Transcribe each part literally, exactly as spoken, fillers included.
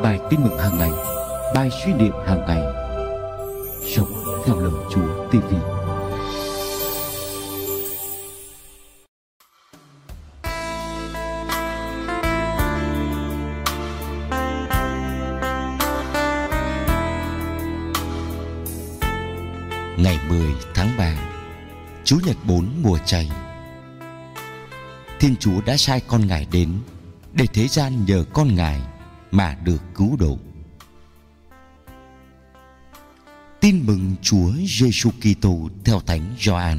bài tin mừng hàng ngày, bài suy niệm hàng ngày. Sống theo lời Chúa ti vi. Ngày mười tháng ba, Chủ nhật bốn mùa chay. Thiên Chúa đã sai con Ngài đến để thế gian nhờ con Ngài mà được cứu độ. Tin mừng Chúa Giêsu Kitô theo Thánh Gioan.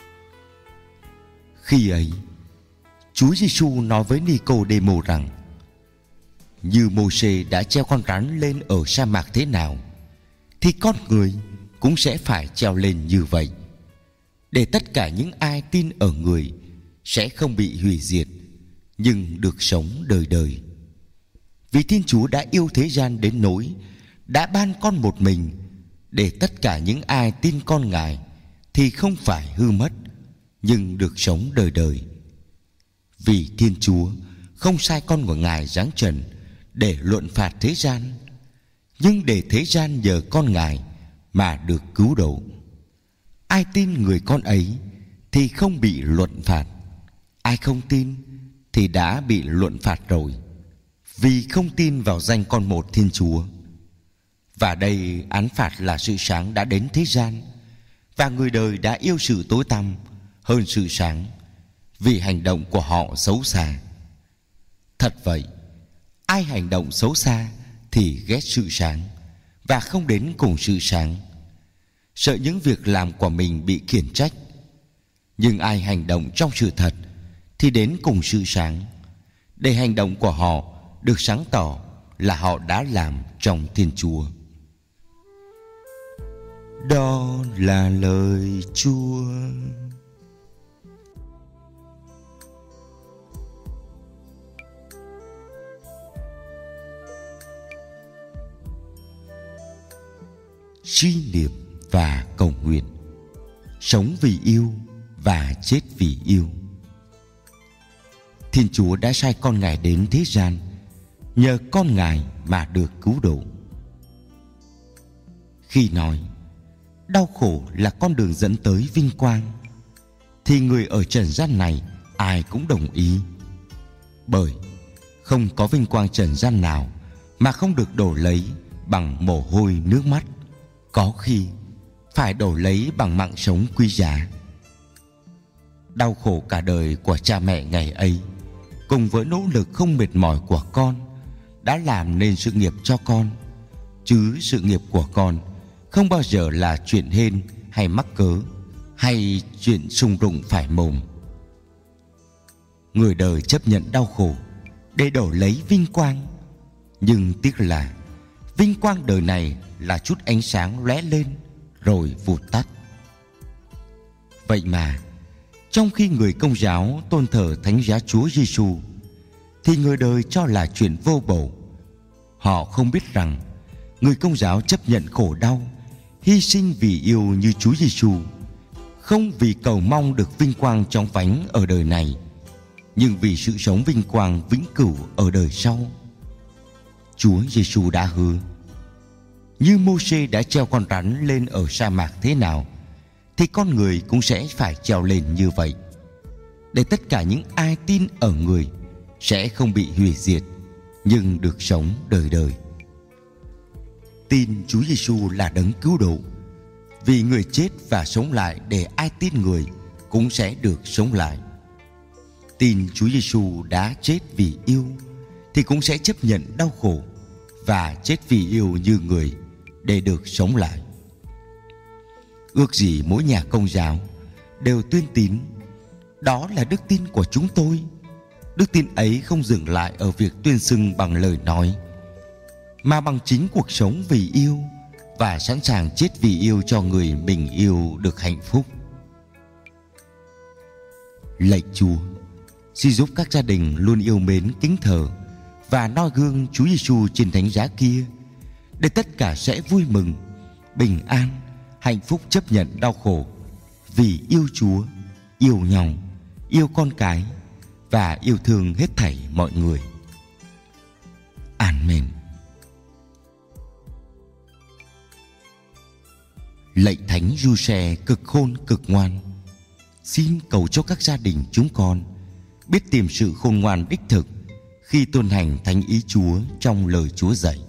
Khi ấy, Chúa Giêsu nói với Ni-cô-đê-mô rằng: như Mô-sê đã treo con rắn lên ở sa mạc thế nào, thì con người cũng sẽ phải treo lên như vậy, để tất cả những ai tin ở người sẽ không bị hủy diệt, nhưng được sống đời đời. Vì Thiên Chúa đã yêu thế gian đến nỗi đã ban con một mình, để tất cả những ai tin con Ngài thì không phải hư mất, nhưng được sống đời đời. Vì Thiên Chúa không sai con của Ngài giáng trần để luận phạt thế gian, nhưng để thế gian nhờ con Ngài mà được cứu độ. Ai tin người con ấy thì không bị luận phạt, ai không tin thì đã bị luận phạt rồi, vì không tin vào danh con một Thiên Chúa. Và đây án phạt là sự sáng đã đến thế gian, và người đời đã yêu sự tối tăm hơn sự sáng, vì hành động của họ xấu xa. Thật vậy, ai hành động xấu xa thì ghét sự sáng và không đến cùng sự sáng, sợ những việc làm của mình bị khiển trách. Nhưng ai hành động trong sự thật thì đến cùng sự sáng, để hành động của họ được sáng tỏ là họ đã làm trong Thiên Chúa. Đó là lời Chúa. Suy niệm và cầu nguyện. Sống vì yêu và chết vì yêu. Thiên Chúa đã sai con Ngài đến thế gian, nhờ con Ngài mà được cứu độ. Khi nói đau khổ là con đường dẫn tới vinh quang, thì người ở trần gian này ai cũng đồng ý. Bởi không có vinh quang trần gian nào mà không được đổ lấy bằng mồ hôi nước mắt, có khi phải đổ lấy bằng mạng sống quý giá. Đau khổ cả đời của cha mẹ ngày ấy, cùng với nỗ lực không mệt mỏi của con, đã làm nên sự nghiệp cho con, chứ sự nghiệp của con không bao giờ là chuyện hên hay mắc cớ, hay chuyện sung rụng phải mồm. Người đời chấp nhận đau khổ để đổi lấy vinh quang, nhưng tiếc là vinh quang đời này là chút ánh sáng lóe lên rồi vụt tắt. Vậy mà trong khi người Công giáo tôn thờ Thánh Giá Chúa Giêsu, thì người đời cho là chuyện vô bổ. Họ không biết rằng người Công giáo chấp nhận khổ đau, hy sinh vì yêu như Chúa Giêsu, không vì cầu mong được vinh quang chóng vánh ở đời này, nhưng vì sự sống vinh quang vĩnh cửu ở đời sau. Chúa Giêsu đã hứa: như Mô-sê đã treo con rắn lên ở sa mạc thế nào, thì con người cũng sẽ phải treo lên như vậy, để tất cả những ai tin ở người sẽ không bị hủy diệt, nhưng được sống đời đời. Tin Chúa Giêsu là đấng cứu độ, vì người chết và sống lại để ai tin người cũng sẽ được sống lại. Tin Chúa Giêsu đã chết vì yêu, thì cũng sẽ chấp nhận đau khổ và chết vì yêu như người để được sống lại. Ước gì mỗi nhà Công giáo đều tuyên tín. Đó là đức tin của chúng tôi. Đức tin ấy không dừng lại ở việc tuyên xưng bằng lời nói, mà bằng chính cuộc sống vì yêu, và sẵn sàng chết vì yêu cho người mình yêu được hạnh phúc. Lạy Chúa, xin giúp các gia đình luôn yêu mến, kính thờ và noi gương Chúa Giêsu trên thánh giá kia, để tất cả sẽ vui mừng, bình an, hạnh phúc chấp nhận đau khổ, vì yêu Chúa, yêu nhau, yêu con cái và yêu thương hết thảy mọi người. Amen. Lạy Thánh Giuse cực khôn cực ngoan, xin cầu cho các gia đình chúng con biết tìm sự khôn ngoan đích thực khi tuân hành thánh ý Chúa trong lời Chúa dạy.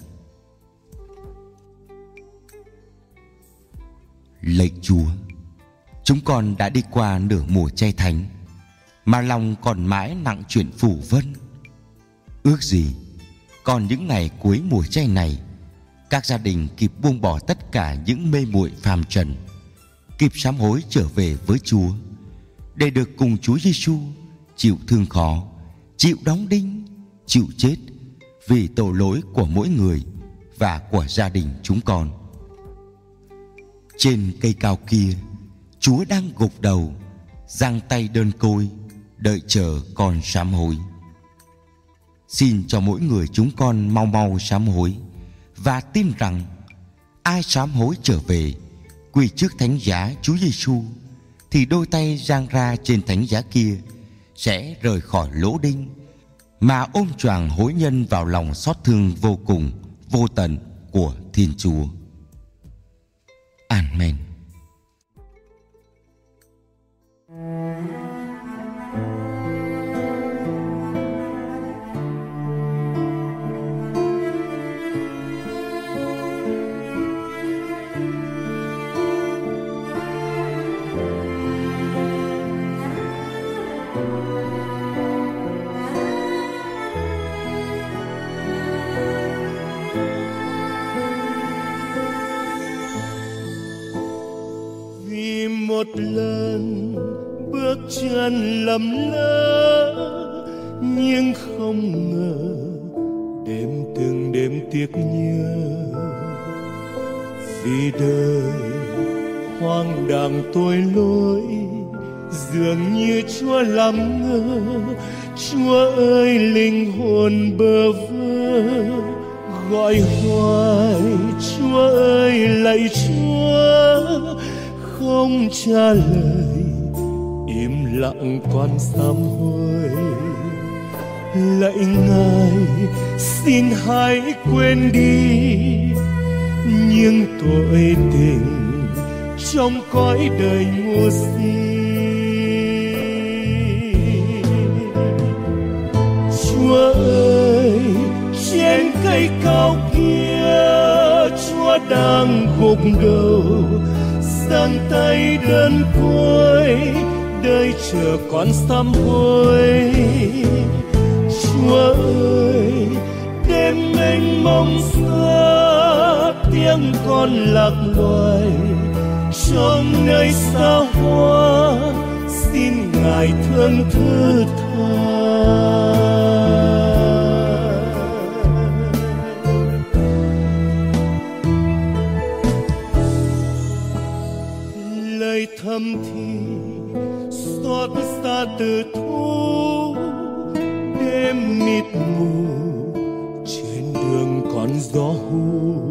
Lạy Chúa, chúng con đã đi qua nửa mùa chay thánh mà lòng còn mãi nặng chuyện phủ vân. Ước gì còn những ngày cuối mùa chay này, các gia đình kịp buông bỏ tất cả những mê muội phàm trần, kịp sám hối trở về với Chúa, để được cùng Chúa Giêsu chịu thương khó, chịu đóng đinh, chịu chết vì tội lỗi của mỗi người và của gia đình chúng con. Trên cây cao kia, Chúa đang gục đầu, giang tay đơn côi, đợi chờ con sám hối. Xin cho mỗi người chúng con mau mau sám hối và tin rằng ai sám hối trở về, quỳ trước thánh giá Chúa Giêsu, thì đôi tay giang ra trên thánh giá kia sẽ rời khỏi lỗ đinh, mà ôm choàng hối nhân vào lòng xót thương vô cùng, vô tận của Thiên Chúa. Amen. Một lần bước chân lầm lỡ, nhưng không ngờ đêm từng đêm tiếc nhớ. Vì đời hoang đàng tội lỗi, dường như Chúa lắm ngơ. Chúa ơi, linh hồn bơ vơ gọi hoài. Chúa ơi, lạy Chúa, không trả lời, im lặng con sám hối. Lạy Ngài, xin hãy quên đi những tội tình trong cõi đời ngu si. Chúa ơi, trên cây cao kia, Chúa đang gục đầu, giang tay đơn côi, đợi chờ con sám hối. Chúa ơi, đêm mênh mông xa, tiếng con lạc loài trong nơi xa hoa, xin Ngài thương thứ tha. Thầm thì xót xa từ thu, đêm mịt mù trên đường còn gió hú,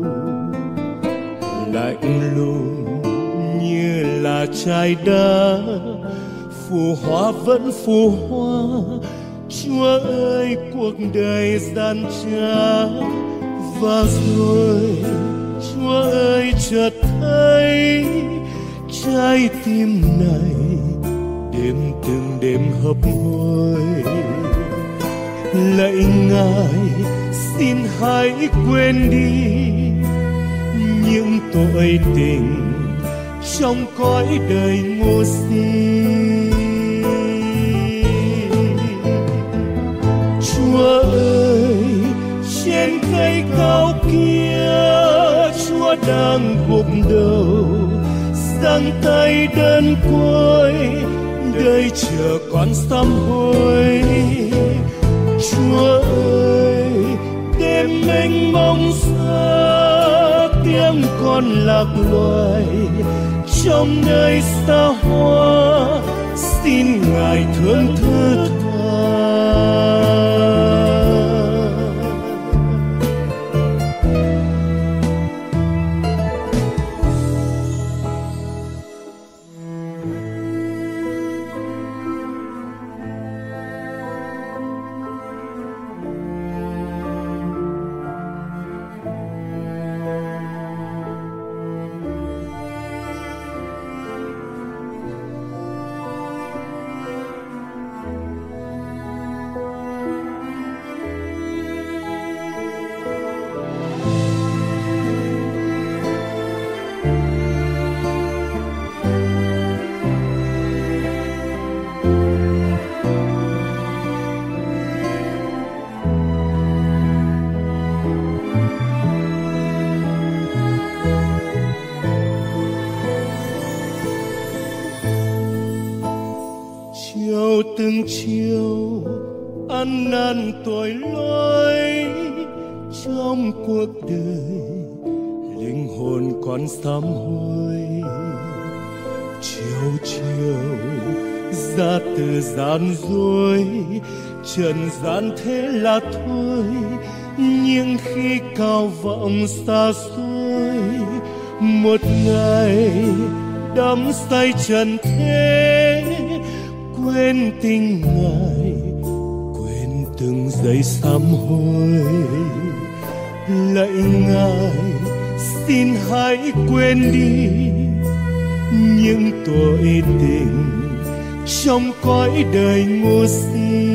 lạnh lùng như là trái đá, phù hoa vẫn phù hoa. Chúa ơi, cuộc đời gian trá, và rồi Chúa ơi, chợt thấy trái tim này đêm từng đêm hấp hối. Lạy Ngài, xin hãy quên đi những tội tình trong cõi đời ngu si. Chúa ơi, trên cây cao kia, Chúa đang gục đầu, giang tay đơn côi, đợi chờ con sám hối. Chúa ơi, đêm mênh mông xa, tiếng con lạc loài trong nơi xa hoa, xin Ngài thương thứ tha. từng chiều ăn năn tội lỗi trong cuộc đời, linh hồn còn sám hối. Chiều chiều ra từ gian dối, trần gian thế là thôi, nhưng khi cao vọng xa xôi, một ngày đắm say trần thế, quên tình ngài, quên từng giây sám hối. Lạy ngài xin hãy quên đi những tội tình trong cõi đời ngu si.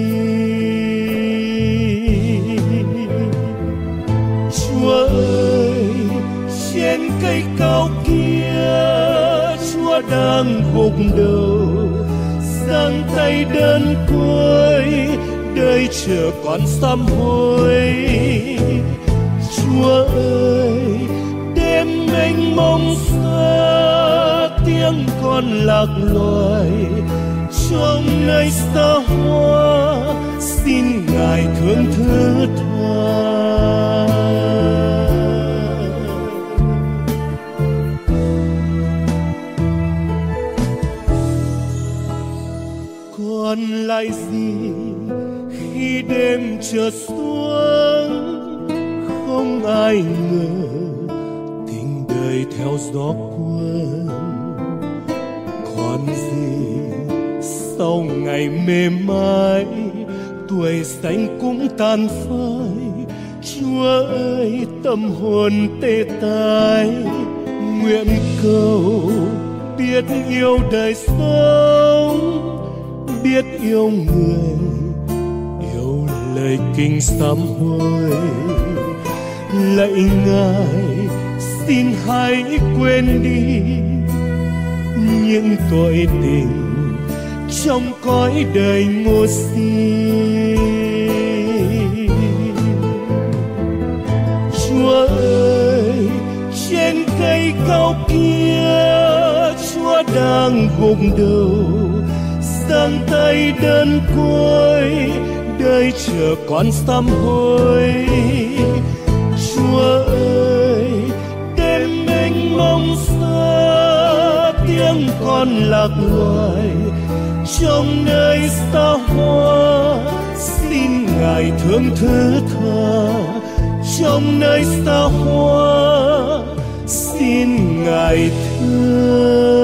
Chúa ơi, trên cây cao kia Chúa đang gục đầu, giang tay đơn côi, đời chờ con sám hối. Chúa ơi, đêm mênh mông xa, tiếng con lạc loài trong nơi xa hoa, xin ngài thương thứ tha. Còn lại gì khi đêm trở xuống, không ai ngờ tình đời theo gió cuốn. Còn gì sau ngày mê mái, tuổi xanh cũng tan phai. Chúa ơi, tâm hồn tê tái, nguyện cầu biết yêu đời sống, biết yêu người, yêu lời kinh sám hối. Lạy ngài xin hãy quên đi những tội tình trong cõi đời ngu si. Chúa ơi, trên cây cao kia Chúa đang gục đầu, giang tay đơn côi, đời chờ con sám hối. Chúa ơi, đêm mênh mông xa, tiếng con lạc loài trong nơi xa hoa, xin ngài thương thứ tha. Trong nơi xa hoa, xin ngài thương